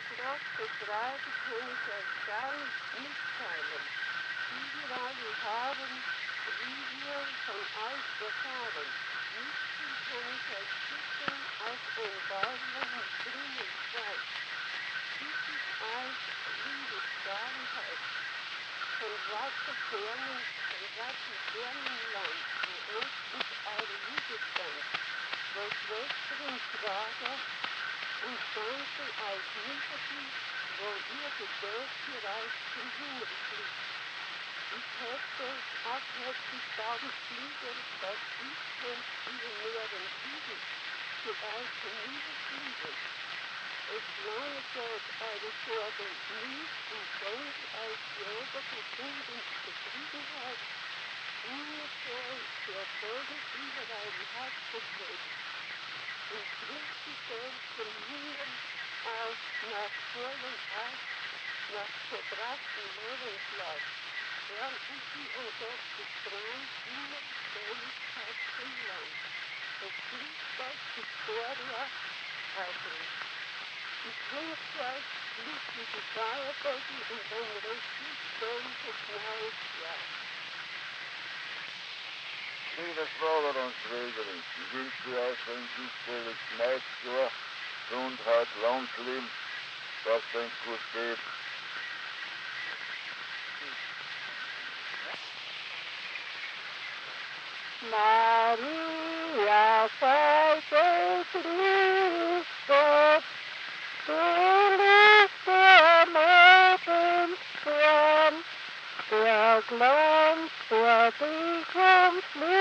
Gott beschreiben kann ich euch gar nicht mitteilen. Überall wir haben, wie wir von euch erfahren. Nicht viel kann ich euch schicken als ein Bauern mit grünem Zweig. Dies ist euch Liebesgabenheit. Von weiter fernen Land, wo uns ist eure Liebe stand. Wo Schwester und Schwager und Tante euch niederblieb, wo ihr Gebet gereicht zum Himmel fliegt. Ich hätte abherzig tausend Flieger, das ich könnt über Meeren fliegen, zu euch hinüberfliegen. Es lange Gott eure Sorgen nicht und bringt euch Jahre verbunden Zufriedenheit, ungesäumt zu erfolgen über eure Herzverfolgung. Und Christus selbst vom Himmel aus nach vollem Art, nach verbrachten Lebensschlag. Er ist die an Gott gestrahlt, immer Seligkeit zum Land. Und Christus Victoria aufrichtet. Ich wünsche euch glückliche Feiertage und ein richtig fröhliches neues Jahr. Liebe Schwager und Schwägerin, ich wünsche euch ein glückliches neues Jahr, Gesundheit, langes Leben, dass es euch gut geht. Maria, sei gegrüßt Gott, du liebster Lebensstern, der Glanz, der dich umschließt.